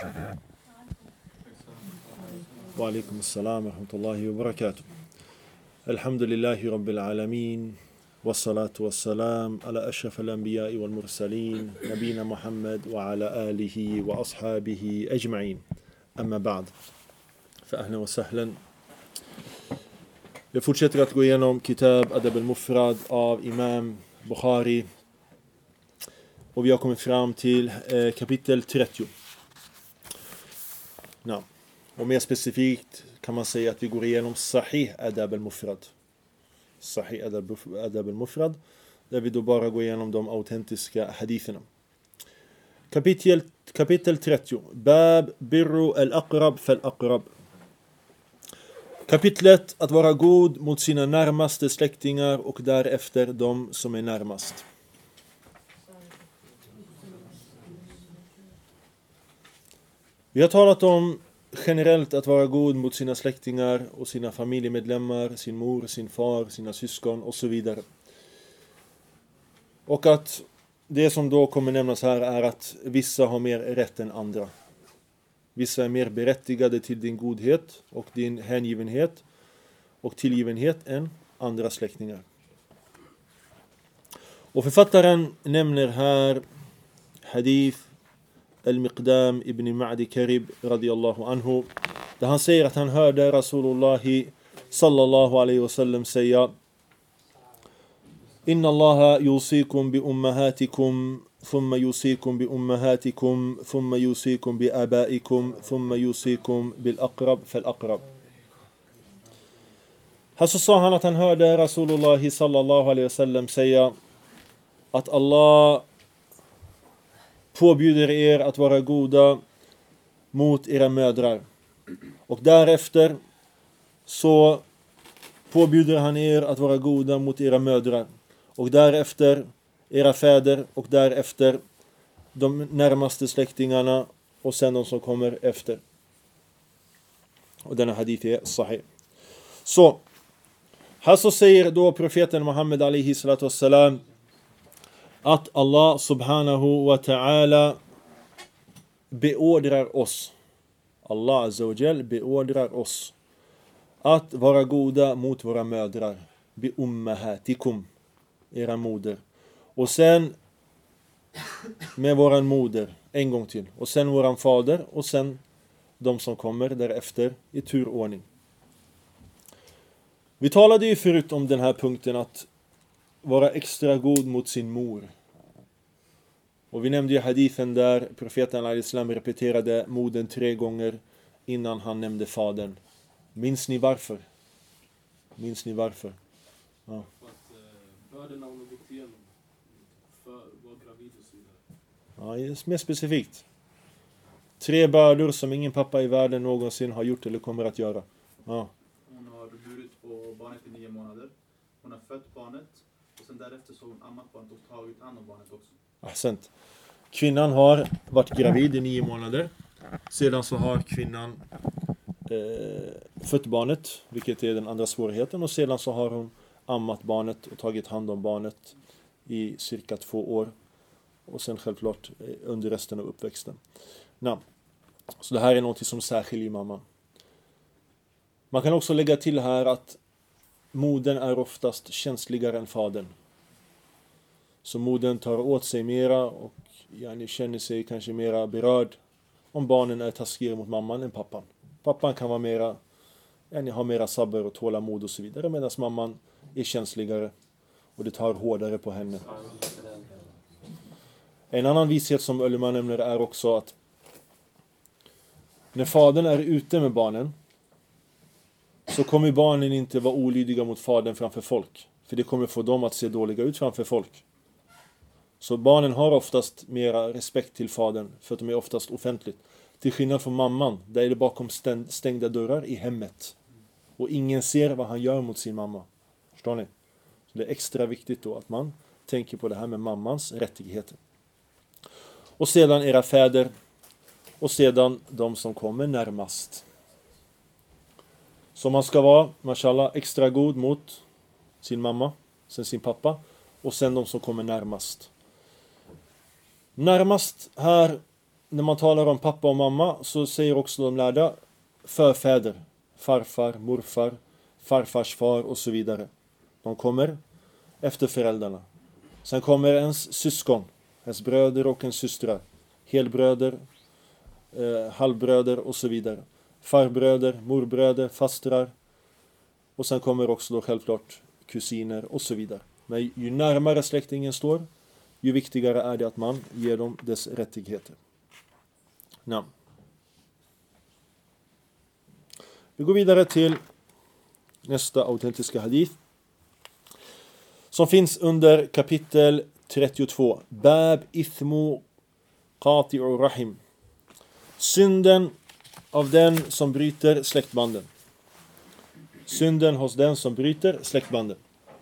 Wa alaikum assalam wa rahmatullahi wa barakatuh. Alhamdulillahi rabbil alamin. Wassalatu wassalam ala ashraf al-anbiya'i wal mursalin. Nabina Muhammad wa ala alihi wa ashabihi ajma'in. Amma ba'd. Fa ahlan wa sahlan. Jag fortsätter att gå igenom Kitab Adab al-Mufrad av Imam Bukhari. Och vi har kommit fram till kapitel 30. Ja. Och mer specifikt kan man säga att vi går igenom Sahih Adab al-Mufrad. Sahih Adab al-Mufrad. Där vi då bara går igenom de autentiska haditherna. Kapitel 30. Bab birru al-aqrab fal-aqrab. Kapitlet att vara god mot sina närmaste släktingar och därefter de som är närmast. Vi har talat om generellt att vara god mot sina släktingar och sina familjemedlemmar, sin mor, sin far, sina syskon och så vidare. Och att det som då kommer nämnas här är att vissa har mer rätt än andra. Vissa är mer berättigade till din godhet och din hängivenhet och tillgivenhet än andra släktingar. Och författaren nämner här hadith Al-Miqdam ibn Ma'di Karib radiyallahu anhu, där han säger att han hörde Rasulullah sallallahu alaihi wasallam säga: Inna Allaha yusikum bi ummahatikum thumma yusikum bi ummahatikum thumma yusikum bi abaikum thumma yusikum bil aqrab fal aqrab. Här så sa han att han hörde Rasulullah sallallahu alaihi wasallam säga att Allah påbjuder er att vara goda mot era mödrar. Och därefter så påbjuder han er att vara goda mot era mödrar. Och därefter era fäder och därefter de närmaste släktingarna och sen de som kommer efter. Och denna hadith är sahih. Så här så säger då profeten Muhammed alaihi salatu wassalam att Allah subhanahu wa ta'ala beordrar oss. Allah azza wa jal beordrar oss att vara goda mot våra mödrar. Bi ummahatikum, era moder. Och sen med våran moder en gång till. Och sen våran fader och sen de som kommer därefter i turordning. Vi talade ju förut om den här punkten att vara extra god mot sin mor. Och vi nämnde ju hadithen där profeten al-Islam repeterade modern 3 gånger innan han nämnde fadern. Minns ni varför? Minns ni varför? Ja. För att börden hon har gått igenom för att vara gravid och så vidare. Ja, mer specifikt. 3 bördor som ingen pappa i världen någonsin har gjort eller kommer att göra. Ja. Hon har burit på barnet i 9 månader. Hon har fött barnet. Och sen därefter så har hon ammat barnet och tagit hand om barnet också. Ahsant. Kvinnan har varit gravid i 9 månader. Sedan så har kvinnan fött barnet, vilket är den andra svårigheten. Och sedan så har hon ammat barnet och tagit hand om barnet i cirka 2 år. Och sen självklart under resten av uppväxten. Så det här är något som särskiljer mamman. Man kan också lägga till här att modern är oftast känsligare än fadern. Så modern tar åt sig mera och känner sig kanske mera berörd om barnen är taskigare mot mamman än pappan. Pappan kan vara mera, ha mera sabber och tålamod och så vidare, medan mamman är känsligare och det tar hårdare på henne. En annan vishet som ulema nämner är också att när fadern är ute med barnen så kommer barnen inte vara olydiga mot fadern framför folk. För det kommer få dem att se dåliga ut framför folk. Så barnen har oftast mera respekt till fadern för att de är oftast offentligt. Till skillnad från mamman, där är det bakom stängda dörrar i hemmet. Och ingen ser vad han gör mot sin mamma. Förstår ni? Så det är extra viktigt då att man tänker på det här med mammans rättigheter. Och sedan era fäder. Och sedan de som kommer närmast. Så man ska vara, mashallah, extra god mot sin mamma, sen sin pappa och sen de som kommer närmast. Närmast här när man talar om pappa och mamma så säger också de lärda förfäder, farfar, morfar, farfars far och så vidare. De kommer efter föräldrarna. Sen kommer ens syskon, ens bröder och ens systrar, helbröder, halvbröder och så vidare. Farbröder, morbröder, fastrar. Och sen kommer också då självklart kusiner och så vidare. Men ju närmare släktingen står, ju viktigare är det att man ger dem dess rättigheter. Ja. Vi går vidare till nästa autentiska hadith. Som finns under kapitel 32. Bab ithmu qati'ur rahim. Synden av den som bryter släktbanden. Synden hos den som bryter släktbanden.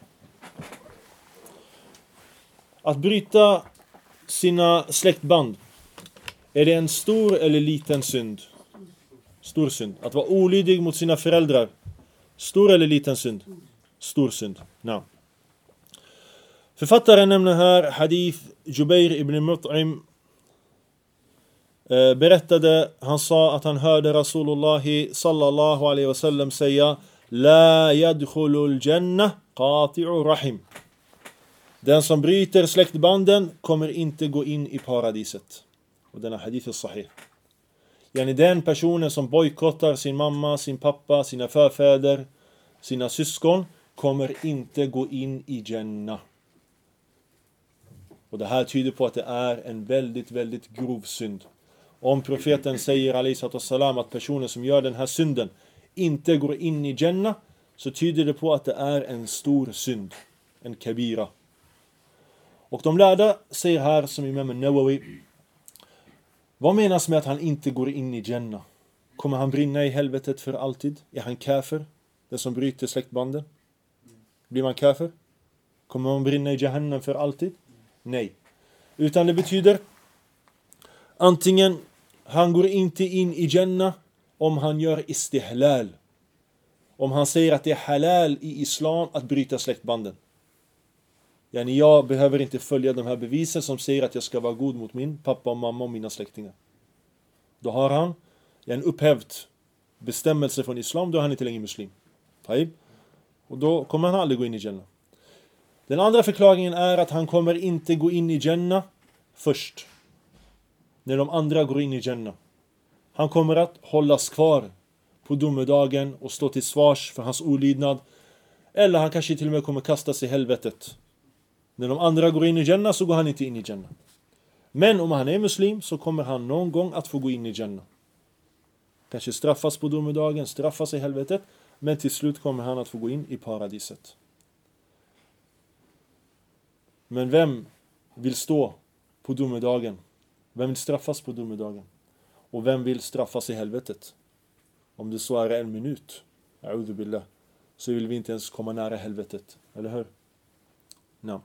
Att bryta sina släktband, är det en stor eller liten synd? Stor synd. Att vara olydig mot sina föräldrar, stor eller liten synd? Stor synd. Ja. Författaren nämner här hadith Jubair ibn Mut'im berättade, han sa att han hörde Rasulullah sallallahu alaihi wasallam säga: La yadkhulul jannah qati'ur rahim. Den som bryter släktbanden kommer inte gå in i paradiset. Och denna hadith är sahih. Yani den personen som bojkottar sin mamma, sin pappa, sina förfäder, sina syskon kommer inte gå in i Jannah. Och det här tyder på att det är en väldigt, väldigt grov synd. Om profeten säger alaihissalam att personen som gör den här synden inte går in i Jannah, så tyder det på att det är en stor synd. En kabira. Och de lärda säger här, som Imam Nawawi, vad menas med att han inte går in i Jannah? Kommer han brinna i helvetet för alltid? Är han kafir? Den som bryter släktbanden? Blir man kafir? Kommer man brinna i Jahannam för alltid? Nej. Utan det betyder antingen han går inte in i Jannah om han gör istihlal. Om han säger att det är halal i islam att bryta släktbanden. Yani jag behöver inte följa de här bevisen som säger att jag ska vara god mot min pappa och mamma och mina släktingar. Då har han en upphävt bestämmelse från islam, då är han inte längre muslim. Och då kommer han aldrig gå in i Jannah. Den andra förklaringen är att han kommer inte gå in i Jannah först. När de andra går in i Jannah. Han kommer att hållas kvar på domedagen och stå till svars för hans olydnad. Eller han kanske till och med kommer kastas i helvetet. När de andra går in i Jannah så går han inte in i Jannah. Men om han är muslim så kommer han någon gång att få gå in i Jannah. Kanske straffas på domedagen, straffas i helvetet. Men till slut kommer han att få gå in i paradiset. Men vem vill stå på domedagen? Vem vill straffas på domedagen? Och vem vill straffas i helvetet? Om det så är 1 minut, a'udhu billah, så vill vi inte ens komma nära helvetet. Eller hur? No.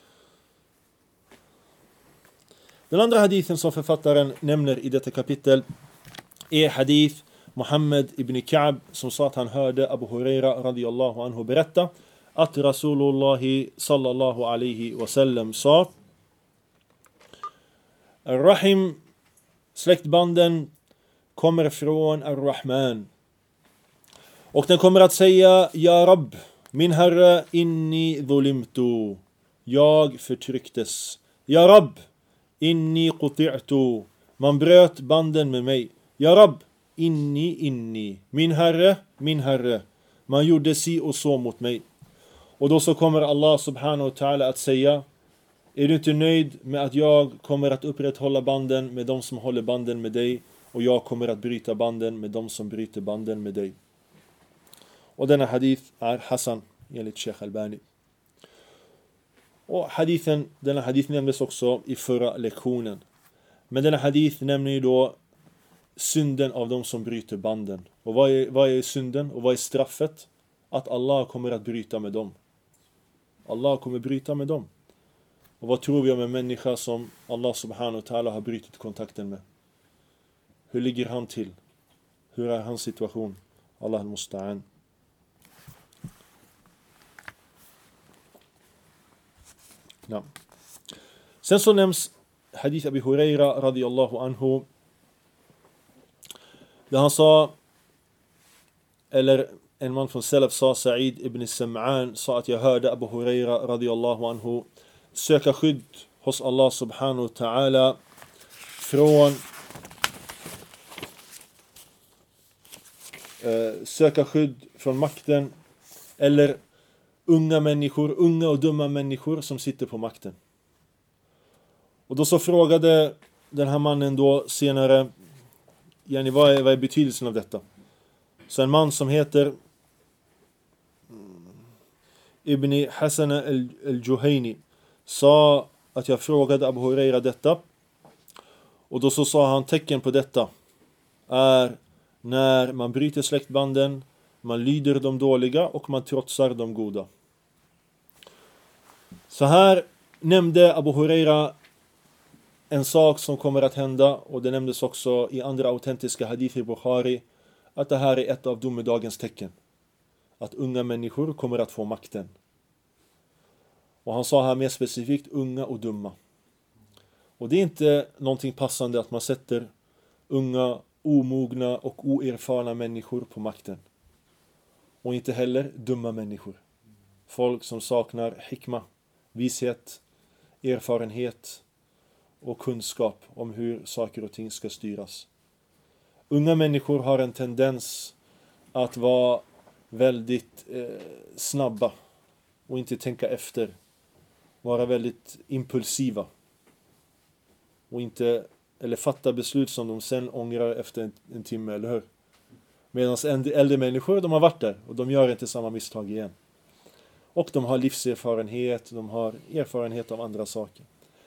Den andra hadithen som författaren nämner i detta kapitel är hadith Muhammad ibn Ka'b, som sa att han hörde Abu Huraira radiyallahu anhu berätta att Rasulullah sallallahu alaihi wasallam sa: Ar-Rahim, släktbanden, kommer från Ar-Rahman. Och den kommer att säga: Ja Rabb, min herre, inni dhulimtu, jag förtrycktes. Ja Rabb, inni quti'tu, man bröt banden med mig. Ja Rabb, inni, min herre, man gjorde si och så mot mig. Och då så kommer Allah subhanahu wa ta'ala att säga: är du inte nöjd med att jag kommer att upprätthålla banden med de som håller banden med dig, och jag kommer att bryta banden med de som bryter banden med dig? Och denna hadith är Hassan enligt Sheikh Albani. Och denna hadith nämndes också i förra lektionen. Men denna hadith nämner ju då synden av de som bryter banden. Och vad är synden och vad är straffet? Att Allah kommer att bryta med dem. Allah kommer bryta med dem. Och vad tror vi om en människa som Allah subhanahu wa ta'ala har brutit kontakten med? Hur ligger han till? Hur är hans situation? Allah al-Musta'an. Ja. Sen så nämns hadith Abi Huraira radiyallahu anhu Där han sa, eller en man från Salaf sa, Sa'id ibn Sam'an sa att jag hörde Abu Huraira radiyallahu anhu söka skydd hos Allah subhanahu wa ta'ala från söka skydd från makten eller unga och dumma människor som sitter på makten. Och då så frågade den här mannen då senare, yani vad är betydelsen av detta? Så en man som heter Ibn Hassan al-Juhayni sa att jag frågade Abu Huraira detta. Och då så sa han, tecken på detta är när man bryter släktbanden, man lyder de dåliga och man trotsar de goda. Så här nämnde Abu Huraira en sak som kommer att hända, och det nämndes också i andra autentiska hadith i Bukhari, att det här är ett av domedagens tecken. Att unga människor kommer att få makten. Och han sa här mer specifikt unga och dumma. Och det är inte någonting passande att man sätter unga, omogna och oerfarna människor på makten. Och inte heller dumma människor. Folk som saknar hikma, vishet, erfarenhet och kunskap om hur saker och ting ska styras. Unga människor har en tendens att vara väldigt snabba och inte tänka efter. Vara väldigt impulsiva. Och inte, eller fatta beslut som de sen ångrar efter en timme, eller hur? Medan äldre människor, de har varit där och de gör inte samma misstag igen. Och de har livserfarenhet, de har erfarenhet av andra saker.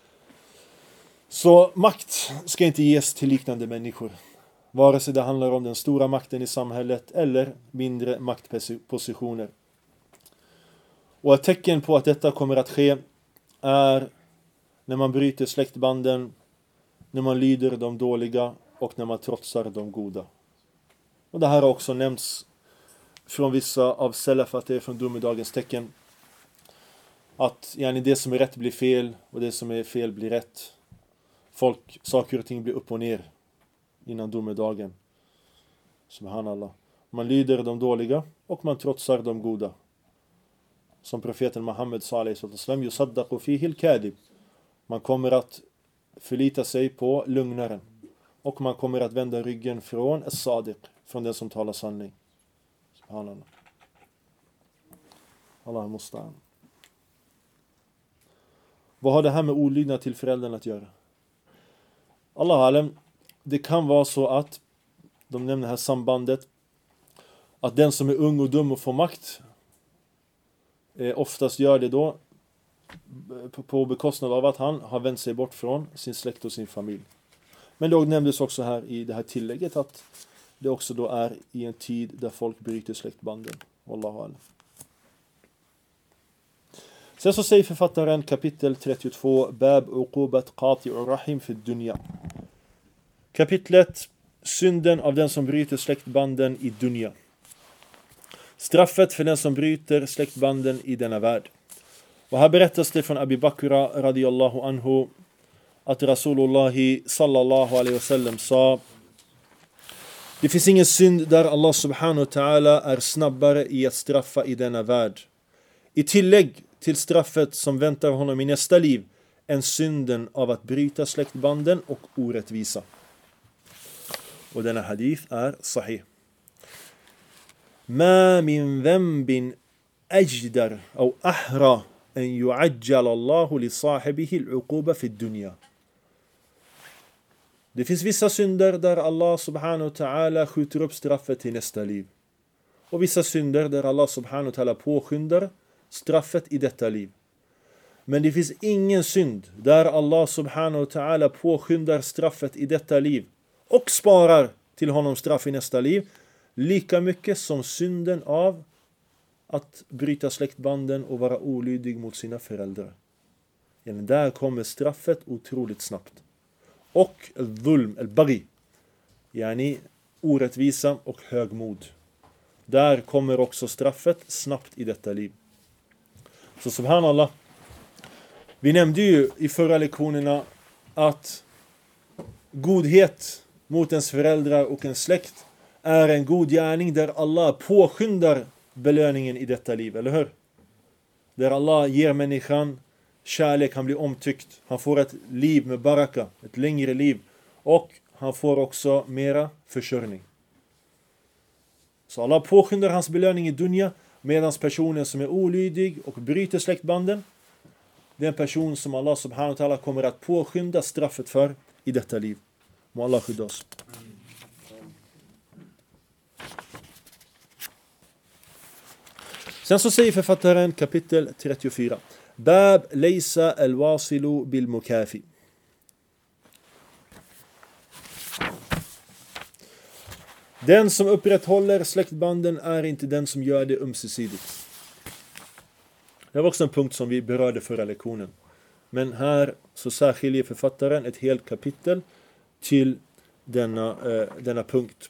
Så makt ska inte ges till liknande människor. Vare sig det handlar om den stora makten i samhället eller mindre maktpositioner. Och ett tecken på att detta kommer att ske är när man bryter släktbanden, när man lyder de dåliga och när man trotsar de goda. Och det här har också nämnts från vissa av Salaf att det är från domedagens tecken. Att det som är rätt blir fel och det som är fel blir rätt. Saker och ting blir upp och ner innan domedagen. Subhanallah. Man lyder de dåliga och man trotsar de goda. Som profeten Muhammed sallallahu yusaddaqu fihi al-kadhib. Man kommer att förlita sig på lugnaren. Och man kommer att vända ryggen från as-sadiq, från den som talar sanning. Subhanallah. Allah musta'an. Vad har det här med olydnad till föräldrarna att göra? Allah alam, det kan vara så att de nämner här sambandet att den som är ung och dum och får makt oftast gör det då på bekostnad av att han har vänt sig bort från sin släkt och sin familj. Men då nämndes också här i det här tillägget att det också då är i en tid där folk bryter släktbanden. Wallahu alam. Sen så säger författaren kapitel 32 Bab uqubat qati'ur rahim fi dunya. Kapitlet synden av den som bryter släktbanden i dunya. Straffet för den som bryter släktbanden i denna värld. Och här berättas det från Abi Bakra radiyallahu anhu att Rasulullah sallallahu alaihi wasallam sa: det finns ingen synd där Allah subhanahu wa ta'ala är snabbare i att straffa i denna värld. I tillägg till straffet som väntar honom i nästa liv än synden av att bryta släktbanden och orättvisa. Och denna hadith är sahih. Ma min dhanbin ajdar aw ahra an yu'ajjal Allahu li sahibihi al-uquba fi ad-dunya. Det finns vissa synder där Allah subhanahu wa ta'ala skjuter upp straffet till nästa liv. Och vissa synder där Allah subhanahu wa ta'ala påskyndar straffet i detta liv. Men det finns ingen synd där Allah subhanahu wa ta'ala påskyndar straffet i detta liv och sparar till honom straff i nästa liv lika mycket som synden av att bryta släktbanden och vara olydig mot sina föräldrar. Där kommer straffet otroligt snabbt. Och dhulm, al-baghi, orättvisa och högmod. Där kommer också straffet snabbt i detta liv. Så subhanallah, vi nämnde ju i förra lektionerna att godhet mot ens föräldrar och en släkt är en god gärning där Allah påskyndar belöningen i detta liv, eller hur? Där Allah ger människan kärlek, han blir omtyckt. Han får ett liv med baraka, ett längre liv. Och han får också mera försörjning. Så Allah påskyndar hans belöning i dunya, medan personen som är olydig och bryter släktbanden, det är en person som Allah subhanahu wa ta'ala kommer att påskynda straffet för i detta liv. Må Allah skydda oss. Sen så säger författaren kapitel 34. Bab laysa al-wasilu bil mukafi. Den som upprätthåller släktbanden är inte den som gör det ömsesidigt. Det var också en punkt som vi berörde förra lektionen. Men här så särskiljer författaren ett helt kapitel till denna punkt.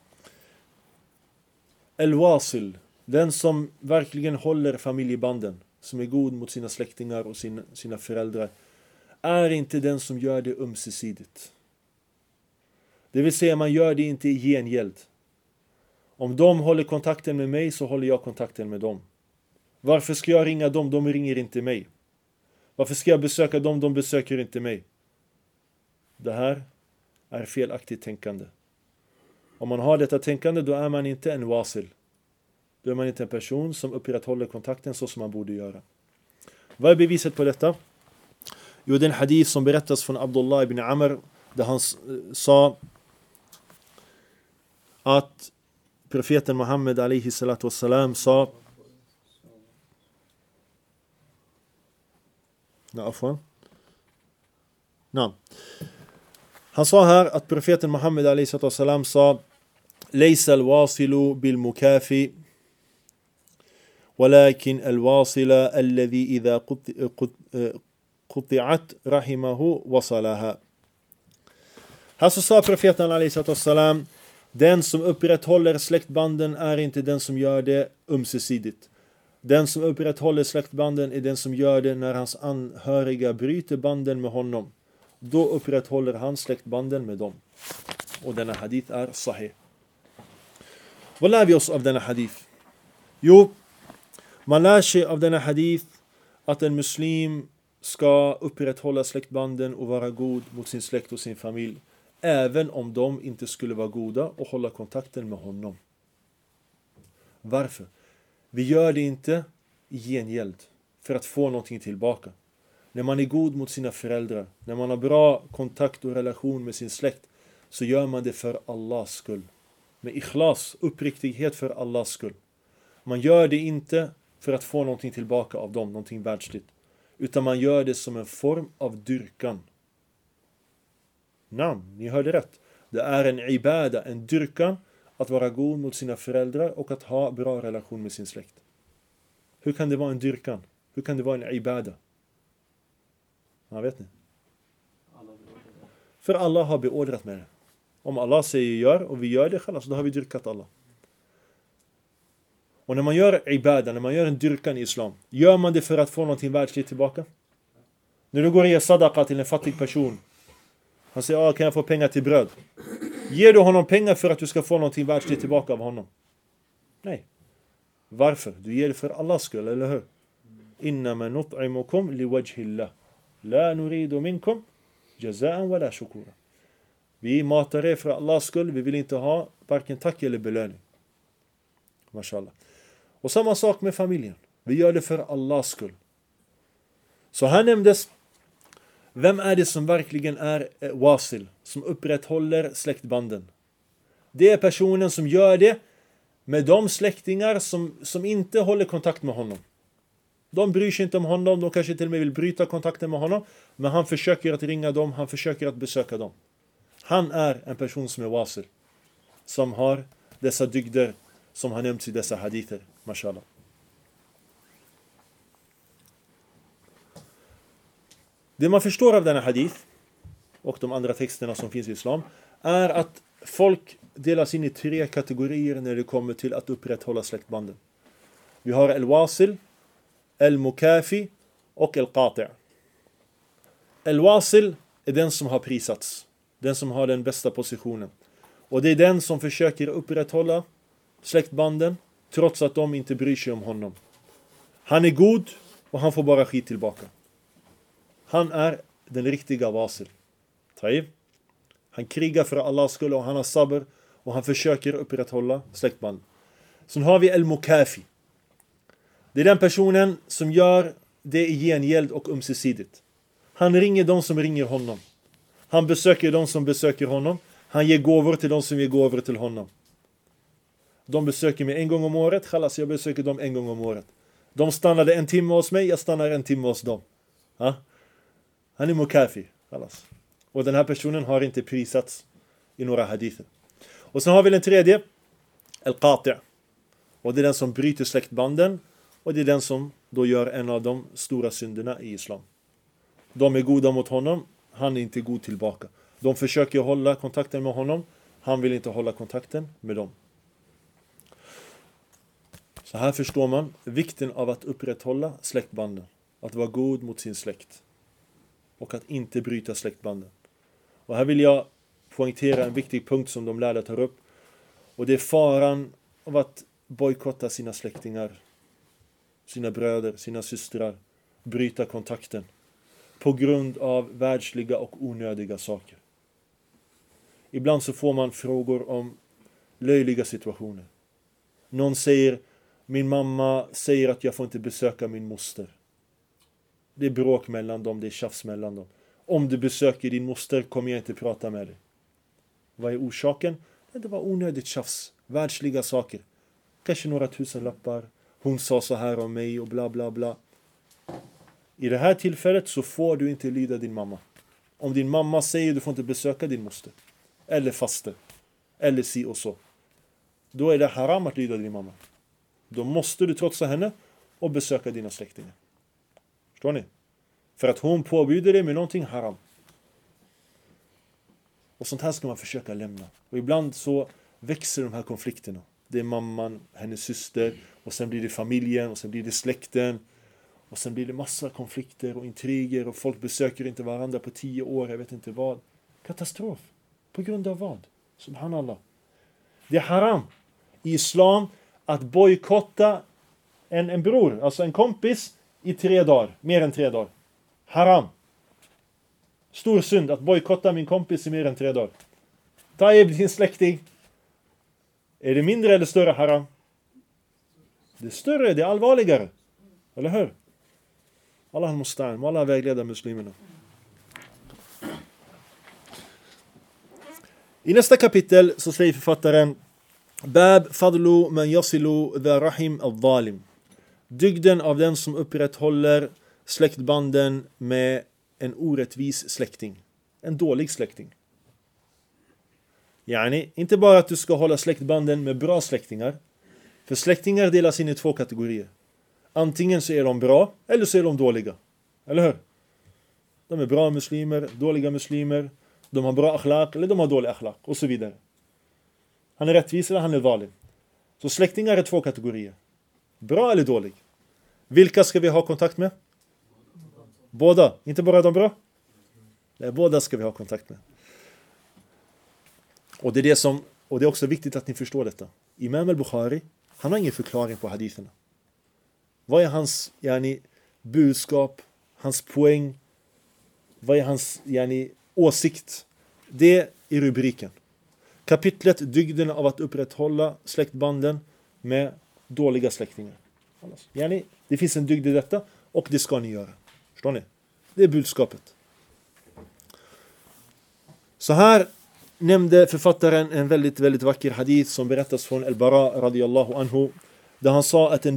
El-wasil, den som verkligen håller familjebanden, som är god mot sina släktingar och sina föräldrar, är inte den som gör det ömsesidigt. Det vill säga, man gör det inte i gengäld. Om de håller kontakten med mig så håller jag kontakten med dem. Varför ska jag ringa dem? De ringer inte mig. Varför ska jag besöka dem? De besöker inte mig. Det här är felaktigt tänkande. Om man har detta tänkande, då är man inte en wasil. Då är man inte en person som upprätthåller kontakten så som man borde göra. Vad är beviset på detta? Jo, den hadith som berättas från Abdullah ibn Amr, där han sa att profeten Muhammed alaihi salatu wassalam sa han sa här att profeten Muhammed alaihi salatu wassalam sa laysa al-wasilu bil mukafi ولكن الواصل الذي إذا قطعت رحمه وصلها. Här så sa profeten alaihi salatu wassalam, den som upprätthåller släktbanden är inte den som gör det ömsesidigt. Den som upprätthåller släktbanden är den som gör det när hans anhöriga bryter banden med honom. Då upprätthåller han släktbanden med dem. Och denna hadith är sahih. Vad lär vi oss av denna hadith? Jo, man lär sig av denna hadith att en muslim ska upprätthålla släktbanden och vara god mot sin släkt och sin familj, även om de inte skulle vara goda och hålla kontakten med honom. Varför? Vi gör det inte i gengäld för att få någonting tillbaka. När man är god mot sina föräldrar, när man har bra kontakt och relation med sin släkt, så gör man det för Allahs skull. Med ikhlas, uppriktighet för Allahs skull. Man gör det inte för att få någonting tillbaka av dem, någonting världsligt. Utan man gör det som en form av dyrkan. Ni hörde rätt. Det är en ibada, en dyrkan, att vara god mot sina föräldrar och att ha bra relation med sin släkt. Hur kan det vara en dyrkan? Hur kan det vara en ibada? Ja, vet ni? För Allah har beordrat med det. Om Allah säger gör och vi gör det själva, så då har vi dyrkat Allah. Och när man gör ibada, när man gör en dyrkan i islam, gör man det för att få någonting världsligt tillbaka? När du går och ger sadaqa till en fattig person, han säger, kan jag få pengar till bröd? Ger du honom pengar för att du ska få någonting världsligt tillbaka av honom? Nej. Varför? Du ger det för Allahs skull, eller hur? Innama nut'imukum liwajhillah. La nuridu minkum jazaan wala shukura. Vi matar er för Allahs skull. Vi vill inte ha varken tack eller belöning. Mashallah. Och samma sak med familjen. Vi gör det för Allahs skull. Så här nämndes, vem är det som verkligen är wasil, som upprätthåller släktbanden? Det är personen som gör det med de släktingar som inte håller kontakt med honom. De bryr sig inte om honom, de kanske till och med vill bryta kontakten med honom, men han försöker att ringa dem, han försöker att besöka dem. Han är en person som är wasil, som har dessa dygder som har nämnts i dessa hadither, mashallah. Det man förstår av denna hadith och de andra texterna som finns i islam är att folk delas in i 3 kategorier när det kommer till att upprätthålla släktbanden. Vi har el-wasil, el-mukafi och el-qati'. El-wasil är den som har prisats, den som har den bästa positionen. Och det är den som försöker upprätthålla släktbanden trots att de inte bryr sig om honom. Han är god och han får bara skit tillbaka. Han är den riktiga Wasil. Han krigar för Allahs skull och han har sabr och han försöker upprätthålla släktband. Sen har vi El-Mukafi. Det är den personen som gör det i gengäld och ömsesidigt. Han ringer de som ringer honom. Han besöker de som besöker honom. Han ger gåvor till de som ger gåvor till honom. De besöker mig en gång om året. Khalas, jag besöker dem en gång om året. De stannade en timme hos mig. Jag stannar en timme hos dem. Han är Mukafi. Khalas. Och den här personen har inte prisats i några hadither. Och sen har vi den tredje. El-Qati'. Och det är den som bryter släktbanden. Och det är den som då gör en av de stora synderna i islam. De är goda mot honom. Han är inte god tillbaka. De försöker hålla kontakten med honom. Han vill inte hålla kontakten med dem. Så här förstår man vikten av att upprätthålla släktbanden. Att vara god mot sin släkt. Och att inte bryta släktbanden. Och här vill jag poängtera en viktig punkt som de lärda tar upp. Och det är faran av att bojkotta sina släktingar. Sina bröder, sina systrar. Bryta kontakten. På grund av världsliga och onödiga saker. Ibland så får man frågor om löjliga situationer. Någon säger, min mamma säger att jag får inte besöka min moster. Det är bråk mellan dem, det är tjafs mellan dem. Om du besöker din moster kommer jag inte prata med dig. Vad är orsaken? Det var onödigt tjafs, världsliga saker. Kanske några tusenlappar. Hon sa så här om mig och bla bla bla. I det här tillfället så får du inte lyda din mamma. Om din mamma säger du får inte besöka din moster. Eller faster. Eller si och så. Då är det haram att lyda din mamma. Då måste du trotsa henne och besöka dina släktingar. Förstår ni? För att hon påbjuder dig med någonting haram. Och sånt här ska man försöka lämna. Och ibland så växer de här konflikterna. Det är mamman, hennes syster. Och sen blir det familjen. Och sen blir det släkten. Och sen blir det massa konflikter och intriger. Och folk besöker inte varandra på 10 år. Jag vet inte vad. Katastrof. På grund av vad? Subhanallah. Det är haram i islam att bojkotta en bror. Alltså en kompis i 3 dagar. Mer än 3 dagar. Haram. Stor synd att bojkotta min kompis i mer än 3 dagar. Taib, din släkting. Är det mindre eller större haram? Det är större, det är allvarligare. Eller hur? Allah musta'an, Allah vägleder muslimerna. I nästa kapitel så säger författaren Bab fadlu man yasilu dha rahim al-zalim. Dygden av den som upprätthåller släktbanden med en orättvis släkting. En dålig släkting. Yani, inte bara att du ska hålla släktbanden med bra släktingar. För släktingar delas in i 2 kategorier. Antingen så är de bra eller så är de dåliga. Eller hur? De är bra muslimer, dåliga muslimer. De har bra akhlaq eller de har dålig akhlaq. Och så vidare. Han är rättvis eller han är valig. Så släktingar är 2 kategorier. Bra eller dålig. Vilka ska vi ha kontakt med? Båda. Inte bara de bra. Nej, båda ska vi ha kontakt med. Och det är också viktigt att ni förstår detta. Imam al-Bukhari, han har ingen förklaring på haditherna. Vad är hans budskap, hans poäng? Vad är hans åsikt? Det är rubriken. Kapitlet dygden av att upprätthålla släktbanden med dåliga släktingar. Det finns en dygd i detta och det ska ni göra. Förstår ni? Det är budskapet. Så här nämnde författaren en väldigt, väldigt vacker hadith som berättas från Al-Bara radiyallahu anhu. Där han sa att en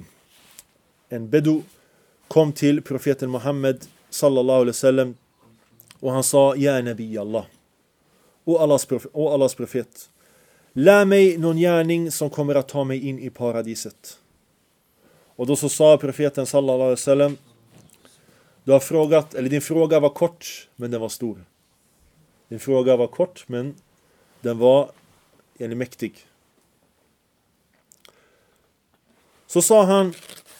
bedu kom till profeten Muhammed sallallahu alaihi wasallam och han sa ja nabi Allah. Och Allahs profet. Lär mig någon gärning som kommer att ta mig in i paradiset. Och då så sa profeten sallallahu alaihi wasallam, du har frågat, eller din fråga var kort men den var stor. Din fråga var kort men den var mäktig. Så sa han,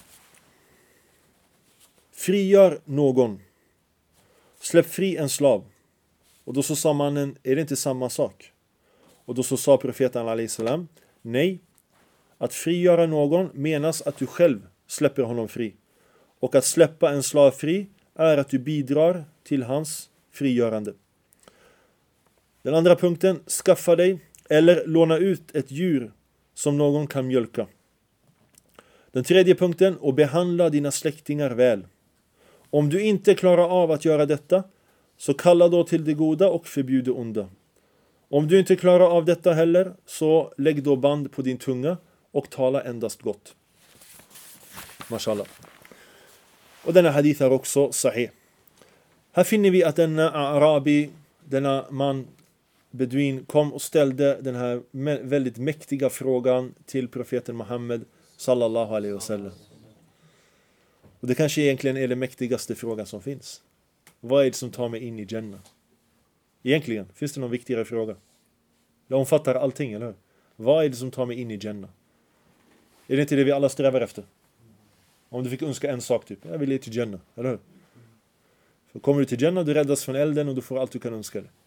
frigör någon. Släpp fri en slav. Och då så sa mannen, är det inte samma sak? Och då så sa profeten alayhi salam: nej, att frigöra någon menas att du själv släpper honom fri. Och att släppa en slav fri är att du bidrar till hans frigörande. Den andra punkten: skaffa dig eller låna ut ett djur som någon kan mjölka. Den tredje punkten: och behandla dina släktingar väl. Om du inte klarar av att göra detta, så kalla då till det goda och förbjud det onda. Om du inte klarar av detta heller, så lägg då band på din tunga och tala endast gott. Mashallah. Och denna hadith är också sahih. Här finner vi att denna arabi, denna man, beduin, kom och ställde den här väldigt mäktiga frågan till profeten Muhammed sallallahu alaihi wasallam. Och det kanske egentligen är den mäktigaste frågan som finns. Vad är det som tar mig in i Jannah? Egentligen, finns det någon viktigare fråga? Det omfattar allting, eller hur? Vad är det som tar mig in i Jannah? Är det inte det vi alla strävar efter? Om du fick önska en sak, typ: jag vill ge till Jannah, eller hur? För kommer du till Jannah, du räddas från elden och du får allt du kan önska dig.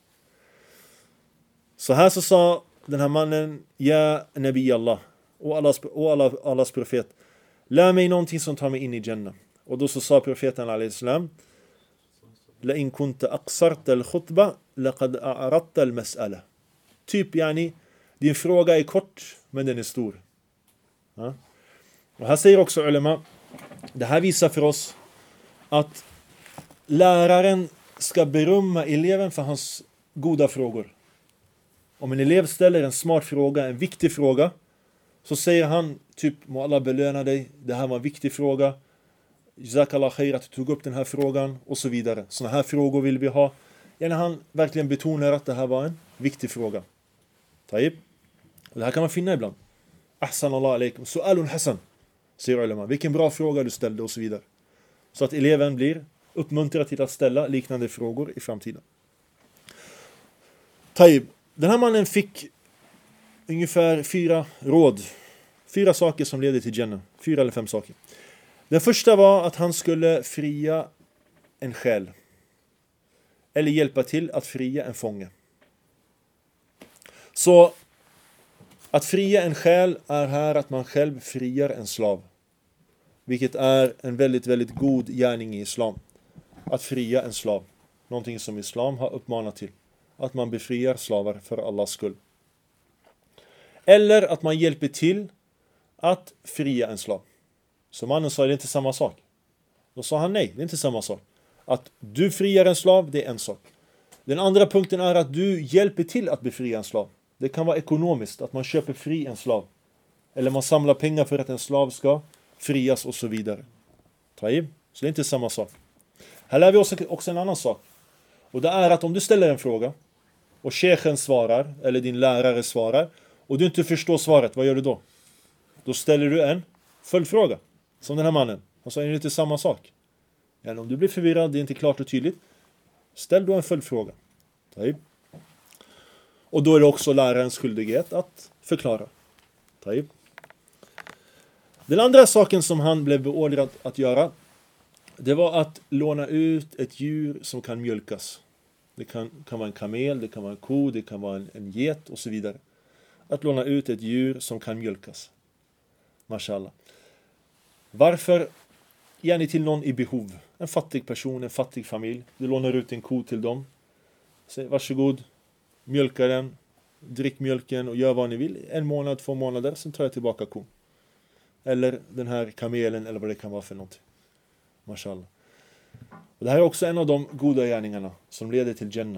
Så här så sa den här mannen: ja, Nabi Allah, och Allahs profet, lär mig någonting som tar mig in i Jannah. Och då så sa profeten alayhi salam: la in kunta aqsarta al-khutba laqad a'radta al-mas'ala. Typ, yani, din fråga är kort men den är stor. Ja? Och här säger också ulema, det här visar för oss att läraren ska berömma eleven för hans goda frågor. Om en elev ställer en smart fråga, en viktig fråga, så säger han typ: må Allah belöna dig, det här var en viktig fråga, jazakallah khair att du tog upp den här frågan, och så vidare. Såna här frågor vill vi ha. När han verkligen betonar att det här var en viktig fråga. Taib. Och det här kan man finna ibland. Ahsan Allah alaikum, su'alun hasan, säger ulema. Vilken bra fråga du ställde, och så vidare. Så att eleven blir uppmuntrad till att ställa liknande frågor i framtiden. Taib. Den här mannen fick ungefär 4 saker som leder till Jannah. 4 eller 5 saker. Den första var att han skulle fria en själ. Eller hjälpa till att fria en fånge. Så att fria en själ är här att man själv friar en slav. Vilket är en väldigt, väldigt god gärning i islam. Att fria en slav. Någonting som islam har uppmanat till. Att man befriar slavar för Allahs skull. Eller att man hjälper till att fria en slav. Så mannen sa: det är inte samma sak. Då sa han: nej, det är inte samma sak. Att du friar en slav, det är en sak. Den andra punkten är att du hjälper till att befria en slav. Det kan vara ekonomiskt, att man köper fri en slav. Eller man samlar pengar för att en slav ska frias, och så vidare. Taib. Så det är inte samma sak. Här lär vi oss också en annan sak. Och det är att om du ställer en fråga och sheikhen svarar, eller din lärare svarar, och du inte förstår svaret, vad gör du då? Då ställer du en följdfråga. Som den här mannen. Han sa: är det inte samma sak? Eller om du blir förvirrad, det är inte klart och tydligt, ställ då en följdfråga. Taib. Och då är det också lärarens skyldighet att förklara. Taib. Den andra saken som han blev beordrad att göra, det var att låna ut ett djur som kan mjölkas. Det kan vara en kamel, det kan vara en ko, det kan vara en get, och så vidare. Att låna ut ett djur som kan mjölkas. Mashallah. Varför? Gärna till någon i behov. En fattig person, en fattig familj. Du lånar ut en ko till dem. Säg: varsågod, mjölka den, drick mjölken och gör vad ni vill. 1 månad, 2 månader, sen tar jag tillbaka kon. Eller den här kamelen, eller vad det kan vara för någonting. Mashallah. Och det här är också en av de goda gärningarna som leder till Jannah.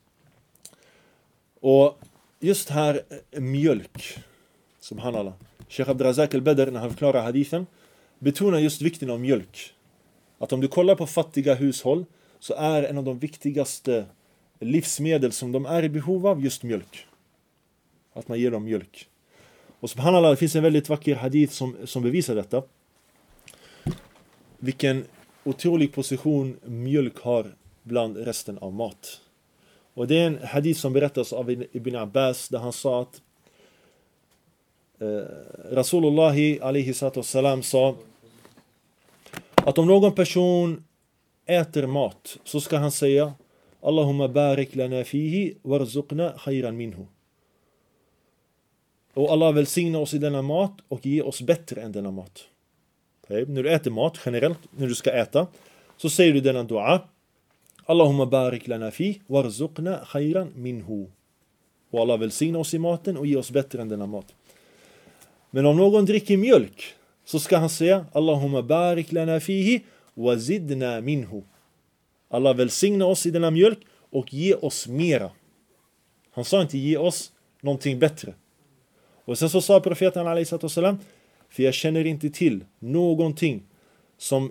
Och just här, mjölk, subhanallah. Sheikh Abdrazak al-Badr, när han förklarar hadithen, betonar just vikten av mjölk. Att om du kollar på fattiga hushåll, så är en av de viktigaste livsmedel som de är i behov av just mjölk. Att man ger dem mjölk. Och subhanallah, det finns en väldigt vacker hadith som bevisar detta. Vilken otrolig position mjölk har bland resten av mat. Och det är en hadith som berättas av Ibn Abbas, där han sa att Rasulullah alaihi salam sa att om någon person äter mat, så ska han säga: Allahumma barik lana fihi warzuqna khayran minhu. Och Allah välsigna oss i denna mat och ge oss bättre än denna mat. När du äter mat generellt, när du ska äta, så säger du denna dua. Allahumma barik lana fi warzuqna khayran minhu. Och Allah välsigna oss i maten och ge oss bättre än denna mat. Men om någon dricker mjölk, så ska han säga Allahumma barik lana fihi wa zidna minhu. Allah välsigna oss i denna mjölk och ge oss mera. Han sa inte ge oss någonting bättre. Och sen så sa profeten alaihi salam, för jag känner inte till någonting som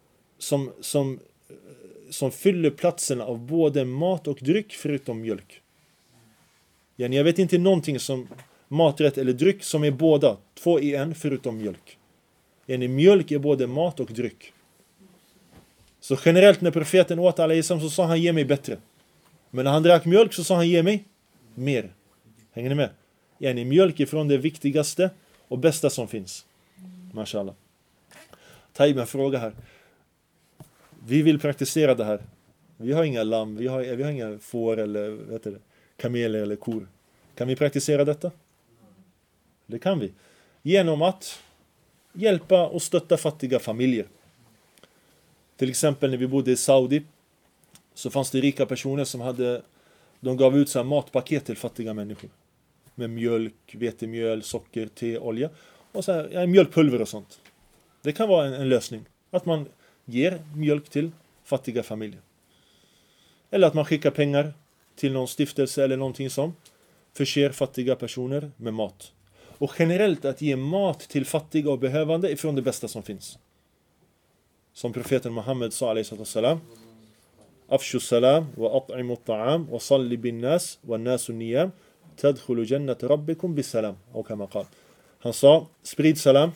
fyller platserna av både mat och dryck förutom mjölk. Jag vet inte någonting som maträtt eller dryck som är båda, 2 i en förutom mjölk. Mjölk är både mat och dryck. Så generellt när profeten åt alaihi salam så sa han ge mig bättre. Men när han drack mjölk så sa han ge mig mer. Hänger ni med? Mjölk är från det viktigaste och bästa som finns. Mashallah. Taib, en fråga här. Vi vill praktisera det här. Vi har inga lamm, vi har inga får eller kameler eller kor. Kan vi praktisera detta? Det kan vi. Genom att hjälpa och stötta fattiga familjer. Till exempel när vi bodde i Saudi så fanns det rika personer som de gav ut så här matpaket till fattiga människor. Med mjölk, vetemjöl, socker, te, olja och så här, mjölkpulver och sånt. Det kan vara en lösning. Att man ger mjölk till fattiga familjer. Eller att man skickar pengar till någon stiftelse eller någonting som förser fattiga personer med mat. Och generellt att ge mat till fattiga och behövande är från det bästa som finns. Som profeten Muhammed sa alaihi salam. Afshu salam wa at'imu ta'am wa salli bin nas wa nasu niyam tadkhulu jannat rabbikum bisalam. Och kama qal. Han sa, sprid salam,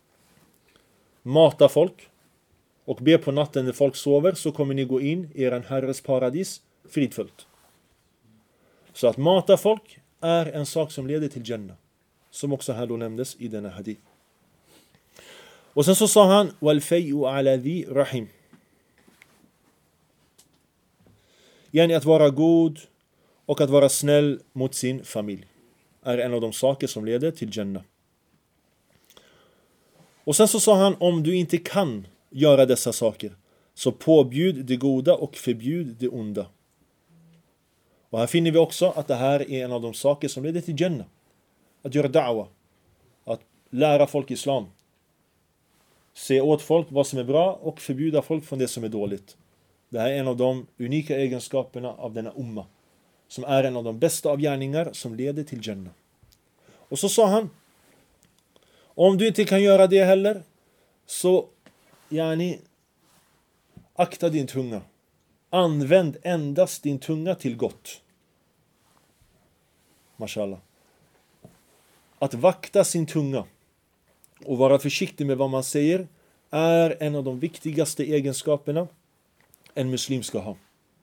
mata folk och be på natten när folk sover så kommer ni gå in i er herres paradis fridfullt. Så att mata folk är en sak som leder till Jannah. Som också här då nämndes i denna hadith. Och sen så sa han wal fay'u ala dhi rahim. Att vara god och att vara snäll mot sin familj är en av de saker som leder till Jannah. Och sen så sa han om du inte kan göra dessa saker så påbjud det goda och förbjud det onda. Och här finner vi också att det här är en av de saker som leder till Jannah. Att göra da'wa. Att lära folk islam. Se åt folk vad som är bra och förbjuda folk från det som är dåligt. Det här är en av de unika egenskaperna av denna umma. Som är en av de bästa av gärningar som leder till Jannah. Och så sa han. Om du inte kan göra det heller. Så akta din tunga. Använd endast din tunga till gott. Mashallah. Att vakta sin tunga och vara försiktig med vad man säger är en av de viktigaste egenskaperna en muslim ska ha.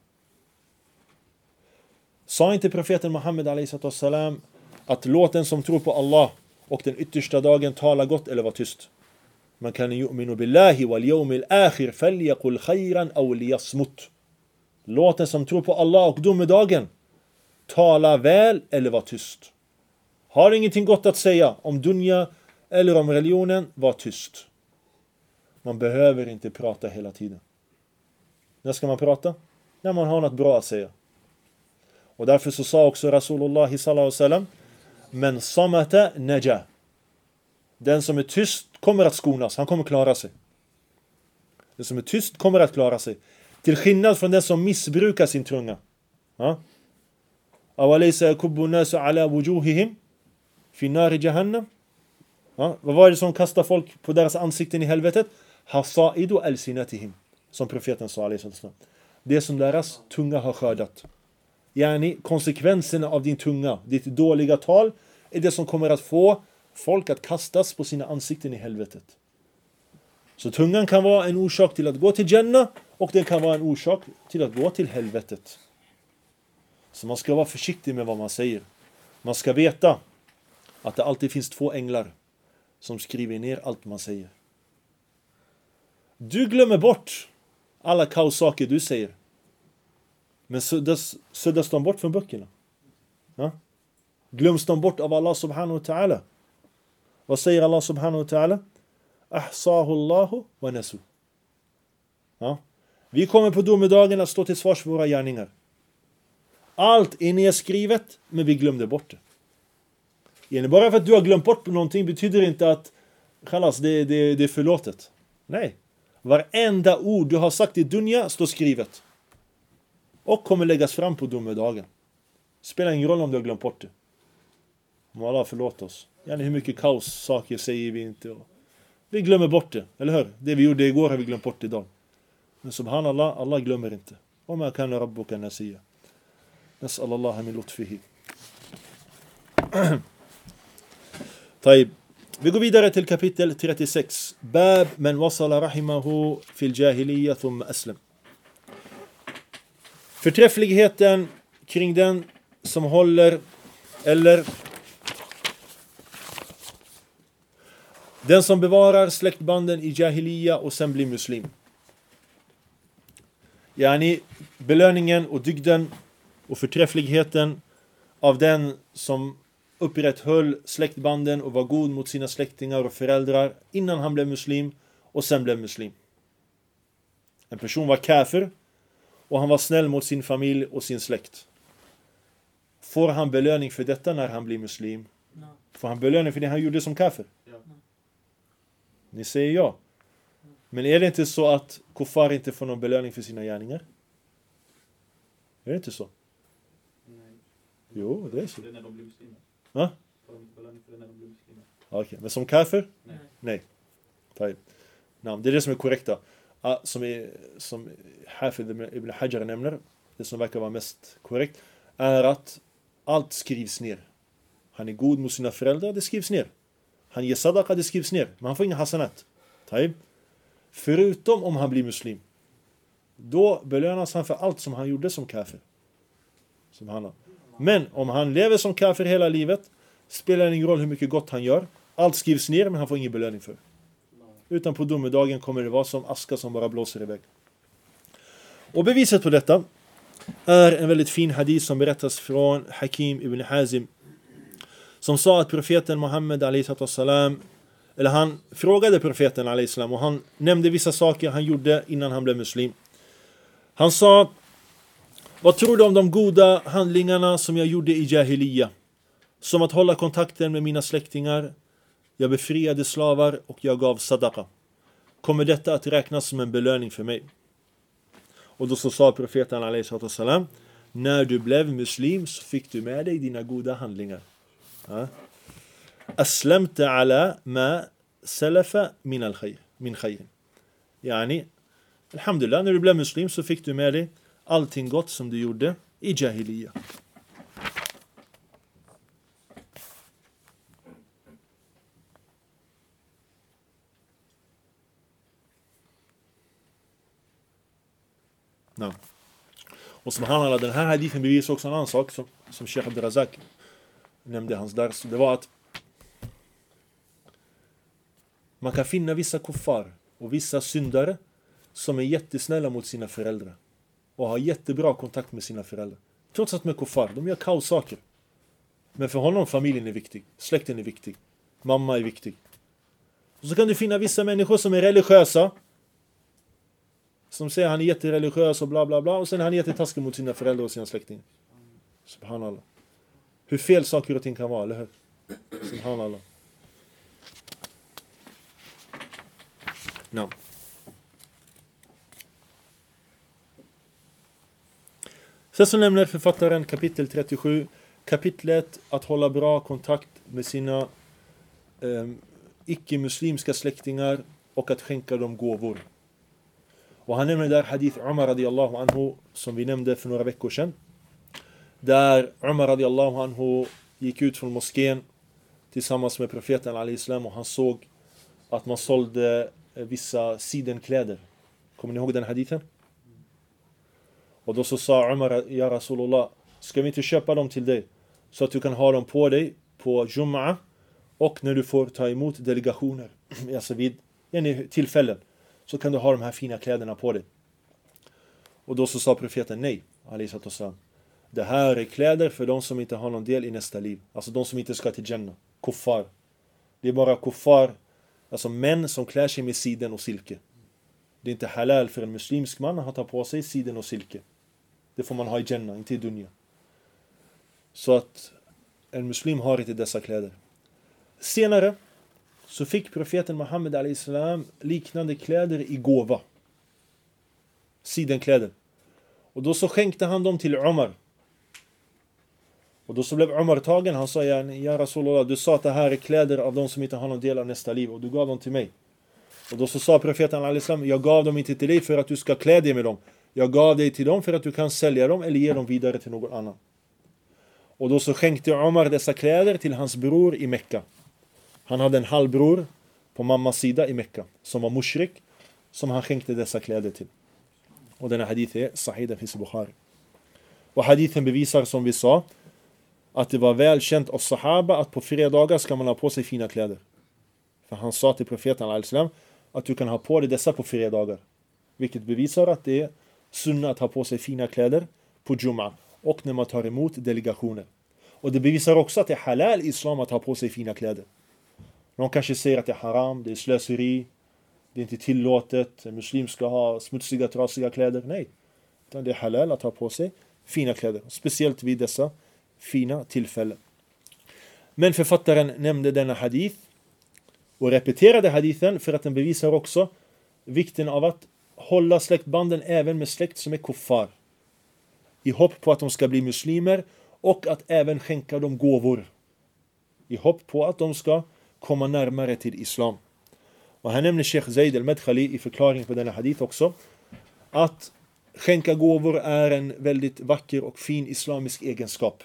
Sa inte profeten Muhammed a.s. att låt den som tror på Allah och den yttersta dagen tala gott eller vara tyst? Man kan yu'minu billahi wal yawmil akhir falyaqul khayran aw liyasmut. Låt den som tror på Allah och domedagen tala väl eller vara tyst. Har ingenting gott att säga om dunya eller om religionen, var tyst. Man behöver inte prata hela tiden. När ska man prata? När man har något bra att säga. Och därför så sa också Rasulullah sallallahu alaihi wasallam: men samata naja. Den som är tyst kommer att skonas, han kommer klara sig. Den som är tyst kommer att klara sig. Till skillnad från den som missbrukar sin tunga. Awalaysa yakubbu nasu ala wujuhihim fi nar jahannam. Vad var det som kastade folk på deras ansikten i helvetet? Hasaidu alsinatihim. Som profeten sa alaihi wasallam. Det som deras tunga har skördat. Konsekvenserna av din tunga, ditt dåliga tal, är det som kommer att få folk att kastas på sina ansikten i helvetet. Så tungan kan vara en orsak till att gå till Jannah och den kan vara en orsak till att gå till helvetet. Så man ska vara försiktig med vad man säger. Man ska veta att det alltid finns 2 änglar som skriver ner allt man säger. Du glömmer bort alla kaossaker du säger. Men suddas de bort från böckerna? Ja? Glöms de bort av Allah subhanahu wa ta'ala? Vad säger Allah subhanahu wa ta'ala? Ahsahu Allahu wa nasu. Ja. Vi kommer på domedagen att stå till svars för våra gärningar. Allt är nedskrivet, men vi glömde bort det. Bara för att du har glömt bort någonting betyder inte att det är förlåtet. Nej. Varenda ord du har sagt i dunya står skrivet. Och kommer läggas fram på domedagen. Spelar ingen roll om du har glömt bort det. Om Allah förlåter oss. Hur mycket kaos saker säger vi inte. Vi glömmer bort det, eller hur? Det vi gjorde igår har vi glömt bort idag. Men subhanallah, Allah glömmer inte. Och man kan rabbuka nasiya. Nas'alallah min lutfihi. طيب. Vi går vidare till kapitel 36. Bab men wasala rahimahu fil jahiliya thumma aslam. Förträffligheten kring den som håller eller den som bevarar släktbanden i jahiliya och sen blir muslim. Belöningen och dygden och förträffligheten av den som upprätthöll släktbanden och var god mot sina släktingar och föräldrar innan han blev muslim och sen blev muslim. En person var kafir och han var snäll mot sin familj och sin släkt. Får han belöning för detta när han blir muslim? Får han belöning för det han gjorde som kafir? Ni säger ja. Men är det inte så att kuffar inte får någon belöning för sina gärningar? Är det inte så? Nej. Jo, det är så. Det är när de blir muslimer. Va? Får de belöning för det när de blir muslimer? Okej, men som kafir? Nej. Nej. Det är det som är korrekta. Som Hafid ibn Hajar nämner, det som verkar vara mest korrekt, är att allt skrivs ner. Han är god mot sina föräldrar, det skrivs ner. Han ger sadaqa, det skrivs ner. Men han får inga hasanat. Förutom om han blir muslim. Då belönas han för allt som han gjorde som kafir. Men om han lever som kafir hela livet, spelar det ingen roll hur mycket gott han gör. Allt skrivs ner, men han får ingen belöning för. Utan på domedagen kommer det vara som aska som bara blåser iväg. Och beviset på detta är en väldigt fin hadith som berättas från Hakim ibn Hazim, som sa att profeten Muhammed a.s. eller han frågade profeten a.s. och han nämnde vissa saker han gjorde innan han blev muslim. Han sa: vad tror du om de goda handlingarna som jag gjorde i jahiliya? Som att hålla kontakten med mina släktingar, jag befriade slavar och jag gav sadaqa. Kommer detta att räknas som en belöning för mig? Och då så sa profeten a.s. när du blev muslim så fick du med dig dina goda handlingar. Aslamta ala ma salafa min khayr. Alhamdulillah, när du blev muslim så fick du med dig allting gott som du gjorde i jahiliya. Och subhanallah, den här hadithen bevisar också en annan sak som Sheikh Abdul Razak nämnde hans dars. Det var att man kan finna vissa kuffar och vissa syndare som är jättesnälla mot sina föräldrar och har jättebra kontakt med sina föräldrar. Trots att de är kuffar, de gör kaossaker. Men för honom familjen är viktig, släkten är viktig, mamma är viktig. Och så kan du finna vissa människor som är religiösa, som säger han är jättereligiös och bla bla bla, och sen är han jättetaskig mot sina föräldrar och sina släktingar. Subhanallah. Hur fel saker och ting kan vara, eller hur? Subhanallah. No. Sen så nämner författaren kapitel 37, kapitlet att hålla bra kontakt med sina icke-muslimska släktingar och att skänka dem gåvor. Och han nämner där hadith Umar radiyallahu anhu som vi nämnde för några veckor sedan. Där Umar radiyallahu anhu gick ut från moskén tillsammans med profeten al-Islam och han såg att man sålde vissa sidenkläder. Kommer ni ihåg den hadithen? Och då så sa Umar: ja Rasulullah, ska vi inte köpa dem till dig så att du kan ha dem på dig på Jum'a och när du får ta emot delegationer, alltså vid tillfällen, så kan du ha de här fina kläderna på dig. Och då så sa profeten nej, alayhi salatu wassalam. det här är kläder för de som inte har någon del i nästa liv. Alltså de som inte ska till Jannah. Kuffar. Det är bara kuffar, alltså män som klär sig med siden och silke. Det är inte halal för en muslimsk man att ta på sig siden och silke. Det får man ha i Jannah, inte i dunya. Så att en muslim har inte dessa kläder. Senare så fick profeten Muhammed a.s. liknande kläder i gåva. Sidenkläder. Och då så skänkte han dem till Umar. Och då så blev Umar tagen. Han sa, ja Rasulullah, du sa att det här är kläder av de som inte har någon del av nästa liv. Och du gav dem till mig. Och då så sa profeten a.s. jag gav dem inte till dig för att du ska klä dig med dem. Jag gav dig till dem för att du kan sälja dem eller ge dem vidare till någon annan. Och då så skänkte Umar dessa kläder till hans bror i Mekka. Han hade en halvbror på mammas sida i Mekka som var mushrik, som han skänkte dessa kläder till. Och denna hadith är Sahih finns i Bukhari. Och hadithen bevisar, som vi sa, att det var välkänt av sahaba att på fredagar ska man ha på sig fina kläder. För han sa till profeten al-Islam att du kan ha på dig dessa på fredagar. Vilket bevisar att det är sunna att ha på sig fina kläder på Jum'a och när man tar emot delegationer. Och det bevisar också att det är halal i islam att ha på sig fina kläder. Någon kanske säger att det är haram, det är slöseri, det är inte tillåtet, en muslim ska ha smutsiga, trasiga kläder. Nej, utan det är halal att ha på sig fina kläder. Speciellt vid dessa fina tillfällen. Men författaren nämnde denna hadith och repeterade hadithen för att den bevisar också vikten av att hålla släktbanden även med släkt som är kuffar. I hopp på att de ska bli muslimer och att även skänka dem gåvor. I hopp på att de ska komma närmare till islam. Och här nämner Sheikh Zaid al-Madkhali i förklaring på denna hadith också att skänka gåvor är en väldigt vacker och fin islamisk egenskap.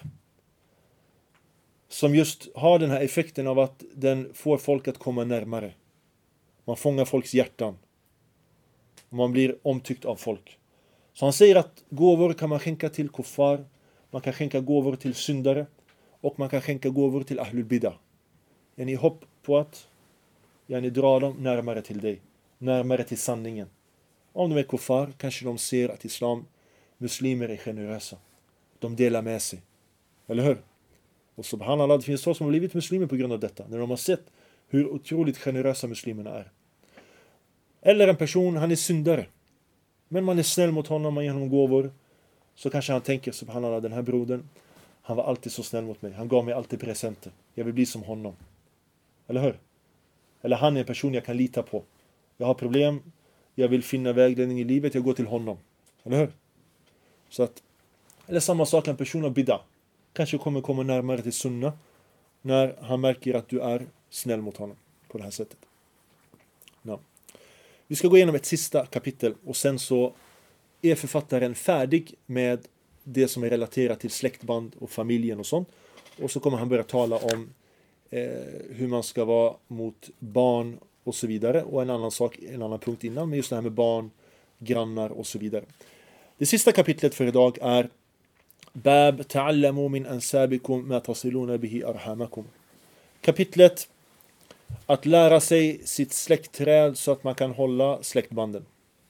Som just har den här effekten av att den får folk att komma närmare. Man fångar folks hjärtan. Och man blir omtyckt av folk. Så han säger att gåvor kan man skänka till kuffar. Man kan skänka gåvor till syndare. Och man kan skänka gåvor till ahlul bidah. I hopp på att dra dem närmare till dig. Närmare till sanningen. Om de är kuffar kanske de ser att muslimer är generösa. De delar med sig. Eller hur? Och subhanallah, det finns folk som har blivit muslimer på grund av detta. När de har sett hur otroligt generösa muslimerna är. Eller en person, han är syndare. Men man är snäll mot honom, man ger honom gåvor. Så kanske han tänker, subhanallah, den här brodern, han var alltid så snäll mot mig. Han gav mig alltid presenter. Jag vill bli som honom. Eller hur? Eller han är en person jag kan lita på. Jag har problem, jag vill finna vägledning i livet, jag går till honom. Eller hur? Så att, eller samma sak, en person av bid'a kanske kommer komma närmare till sunna när han märker att du är snäll mot honom på det här sättet. Ja. Vi ska gå igenom ett sista kapitel och sen så är författaren färdig med det som är relaterat till släktband och familjen och sånt. Och så kommer han börja tala om hur man ska vara mot barn och så vidare. Och en annan punkt innan, men just det här med barn, grannar och så vidare. Det sista kapitlet för idag är Bab ta'allamu min ansabikum ma tasiluna bihi arhamakum. Kapitlet att lära sig sitt släktträd så att man kan hålla släktbanden.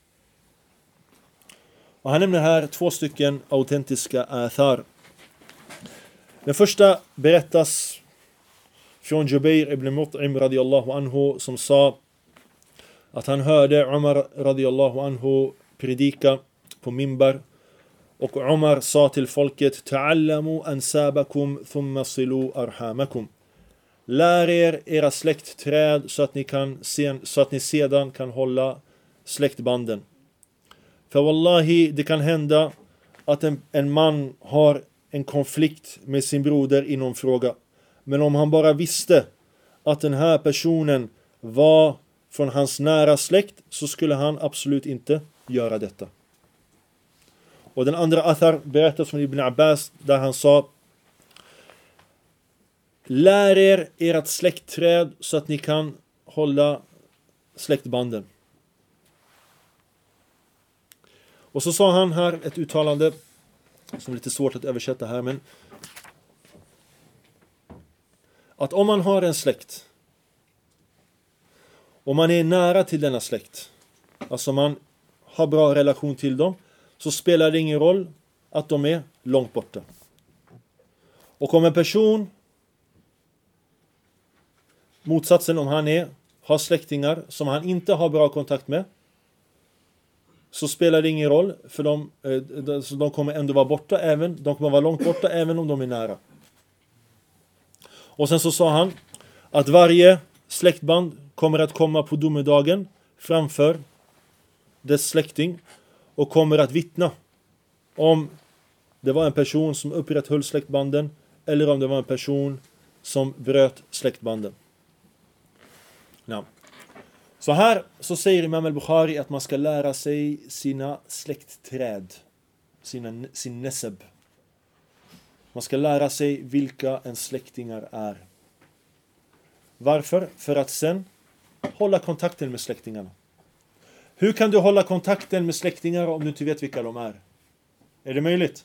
Och han nämner här 2 stycken autentiska athar. Den första berättas från Jubair ibn Mut'im radiyallahu anhu som sa att han hörde Umar radiyallahu anhu predika på minbar. Och Umar sa till folket: Ta'allamu ansabakum thumma silu arhamakum. Lär er era släktträd så att ni sedan kan hålla släktbanden. För wallahi, det kan hända att en man har en konflikt med sin broder i någon fråga. Men om han bara visste att den här personen var från hans nära släkt så skulle han absolut inte göra detta. Och den andra athar berättas från Ibn Abbas där han sa: lär er ert släktträd så att ni kan hålla släktbanden. Och så sa han här ett uttalande som är lite svårt att översätta här, men att om man har en släkt och man är nära till denna släkt, alltså man har bra relation till dem, så spelar det ingen roll att de är långt borta. Och om en person, motsatsen, om han har släktingar som han inte har bra kontakt med, så spelar det ingen roll, för de kommer ändå vara borta, de kommer vara långt borta även om de är nära. Och sen så sa han att varje släktband kommer att komma på domedagen framför dess släkting och kommer att vittna om det var en person som upprätthöll släktbanden eller om det var en person som bröt släktbanden. Ja. Så här så säger Imam al-Bukhari att man ska lära sig sina släktträd, sin neseb. Man ska lära sig vilka ens släktingar är. Varför? För att sen hålla kontakten med släktingarna. Hur kan du hålla kontakten med släktingar om du inte vet vilka de är? Är det möjligt?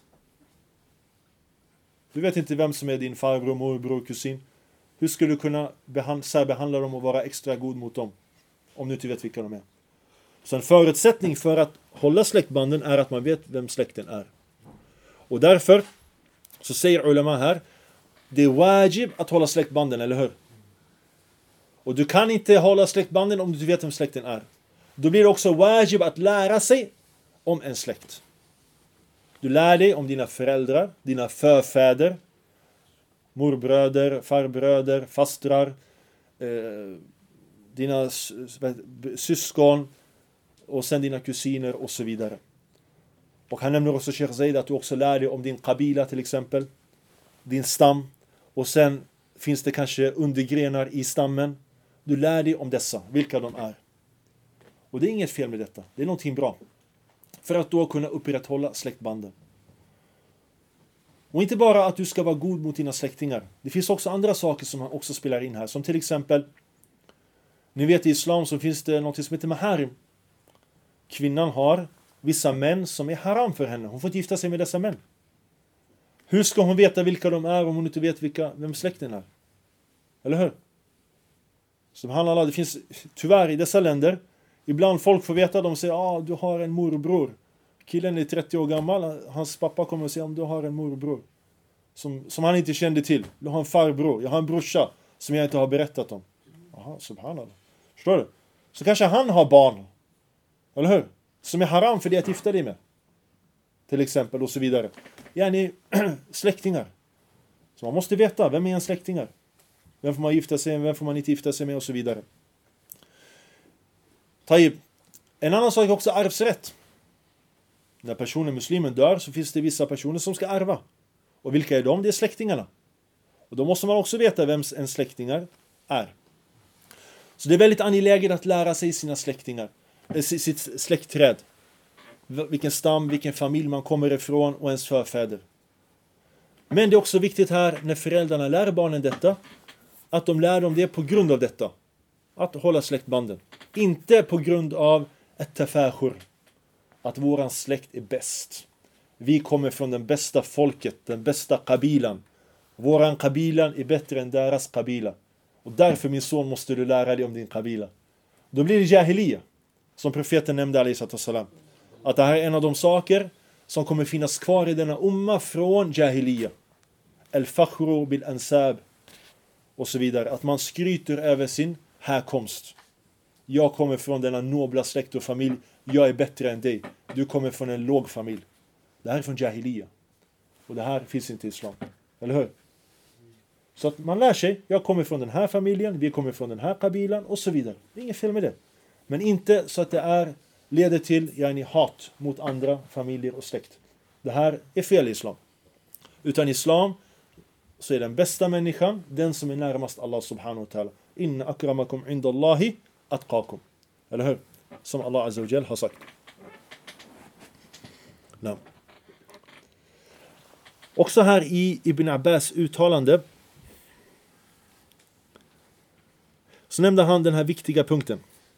Du vet inte vem som är din farbror, morbror, kusin. Hur ska du kunna särbehandla dem och vara extra god mot dem om du inte vet vilka de är? Så en förutsättning för att hålla släktbanden är att man vet vem släkten är. Och därför så säger ulama här, det är wajib att hålla släktbanden, eller hur? Och du kan inte hålla släktbanden om du inte vet vem släkten är. Då blir det också wajib att lära sig om en släkt. Du lär dig om dina föräldrar, dina förfäder, morbröder, farbröder, fastrar, dina syskon och sen dina kusiner och så vidare. Och han nämner också Sheikh Zaid att du också lär dig om din kabila till exempel, din stam, och sen finns det kanske undergrenar i stammen. Du lär dig om dessa, vilka de är. Och det är inget fel med detta, det är någonting bra. För att då kunna upprätthålla släktbanden. Och inte bara att du ska vara god mot dina släktingar. Det finns också andra saker som också spelar in här. Som till exempel, ni vet i islam så finns det något som heter maharim. Kvinnan har vissa män som är haram för henne. Hon får inte gifta sig med dessa män. Hur ska hon veta vilka de är om hon inte vet vem släkten är? Eller hur? Subhanallah, det finns tyvärr i dessa länder, ibland folk får veta, de säger du har en morbror. Killen är 30 år gammal, hans pappa kommer och säger om du har en morbror som han inte kände till. Du har en farbror, jag har en brorsa som jag inte har berättat om. Aha, subhanallah. Förstår du? Så kanske han har barn, eller hur? Som är haram för det att gifta dig med. Till exempel och så vidare. Yani släktingar. Så man måste veta, vem är en släktingar? Vem får man gifta sig med, vem får man inte gifta sig med och så vidare. Taib. En annan sak är också arvsrätt. När personen, muslimen, dör så finns det vissa personer som ska ärva. Och vilka är de? Det är släktingarna. Och då måste man också veta vem en släktingar är. Så det är väldigt angeläget att lära sig sina släktingar. Sitt släktträd. Vilken stam, vilken familj man kommer ifrån och ens förfäder. Men det är också viktigt här när föräldrarna lär barnen detta, att de lär dem det på grund av detta. Att hålla släktbanden. Inte på grund av ett tafashur. Att våran släkt är bäst. Vi kommer från den bästa folket, den bästa kabilan. Våran kabilan är bättre än deras kabila. Och därför min son måste du lära dig om din kabila. Då blir det jahiliya. Som profeten nämnde alaihissalam. Att det här är en av de saker som kommer finnas kvar i denna umma från jahiliya. Al-fakhru bil-ansab. Och så vidare. Att man skryter över sin härkomst. Jag kommer från denna nobla släkt och familj. Jag är bättre än dig. Du kommer från en låg familj. Det här är från jahiliya. Och det här finns inte i islam. Eller hur? Så att man lär sig. Jag kommer från den här familjen. Vi kommer från den här kabilan. Och så vidare. Det är inget fel med det. Men inte så att det leder till hat mot andra familjer och släkt. Det här är fel i islam. Utan i islam så är den bästa människan den som är närmast Allah subhanahu wa ta'ala. Inna akramakum indallahi atqakum. Eller hur? Som Allah azza wa jal har sagt. Nej. Också här i Ibn Abbas uttalande så nämnde han den här viktiga punkten.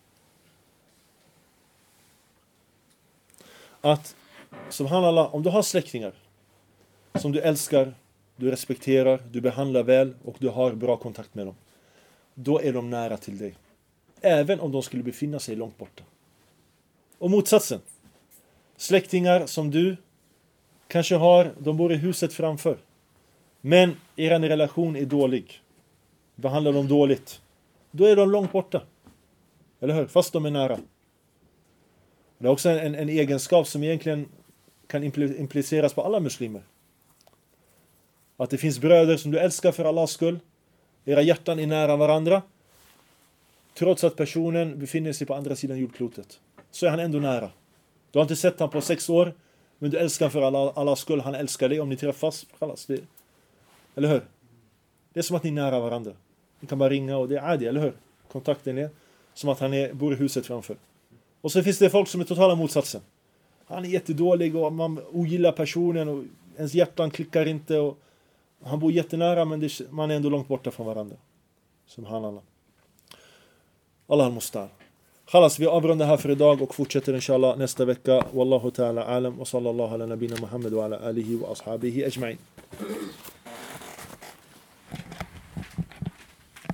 Att, subhanallah, om du har släktingar som du älskar, du respekterar, du behandlar väl och du har bra kontakt med dem, då är de nära till dig. Även om de skulle befinna sig långt borta. Och motsatsen. Släktingar som du de bor i huset framför. Men er relation är dålig. Behandlar dem dåligt. Då är de långt borta. Eller hur? Fast de är nära. Det är också en egenskap som egentligen kan impliceras på alla muslimer. Att det finns bröder som du älskar för Allahs skull. Era hjärtan är nära varandra. Trots att personen befinner sig på andra sidan jordklotet. Så är han ändå nära. Du har inte sett han på 6 år. Men du älskar för Allahs skull. Han älskar dig om ni träffas. Eller hur? Det är som att ni är nära varandra. Ni kan bara ringa och det är adi, eller hur? Kontakten är som att han bor i huset framför. Och så finns det folk som är totala motsatsen. Han är jättedålig och man ogillar personen och ens hjärtan klickar inte och han bor jättenära men man är ändå långt borta från varandra. Subhanallah. Allah al-Mustar. Khalas, vi avrundar här för idag och fortsätter inshallah nästa vecka. Wallahu ta'ala alam wa sallallahu ala nabina Muhammad wa ala alihi wa ashabihi ajma'in.